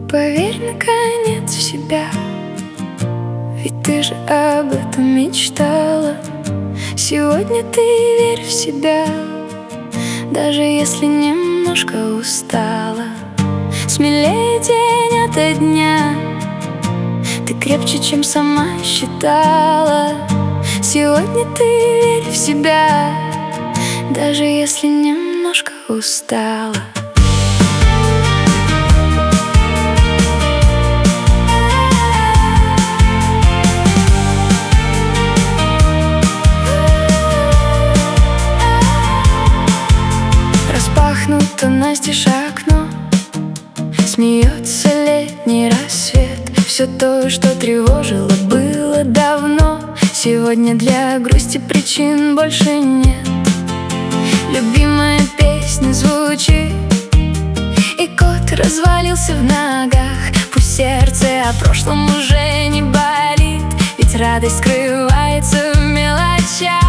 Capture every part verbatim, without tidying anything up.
Поверь, наконец, в себя, ведь ты же об этом мечтала. Сегодня ты верь в себя, даже если немножко устала. Смелее день ото дня, ты крепче, чем сама считала. Сегодня ты верь в себя, даже если немножко устала. Распахнуто настежь окно, смеется летний рассвет. Все то, что тревожило, было давно. Сегодня для грусти причин больше нет. Любимая песня звучит, и кот развалился в ногах. Пусть сердце о прошлом уже не болит, ведь радость скрывается в мелочах.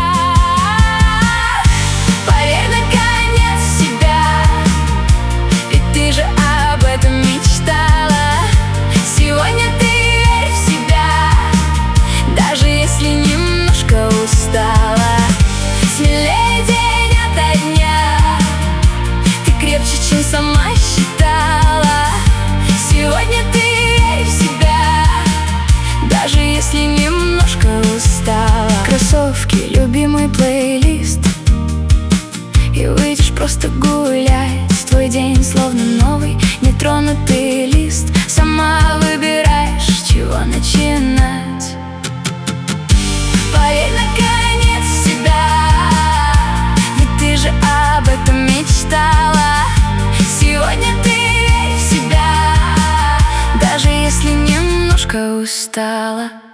Поверь, наконец, в себя, ведь ты же об этом мечтала. Сегодня ты верь в себя, даже если немножко устала. Смелее день ото дня, ты крепче, чем сама считала. Сегодня ты верь в себя, даже если немножко устала. Кроссовки, любимый плейлист, и выйдешь просто гулять. Твой день словно новый, нетронутый лист. Сама выбираешь, с чего начинать. Поверь, наконец, в себя, ведь ты же об этом мечтала. Сегодня ты верь в себя, даже если немножко устала.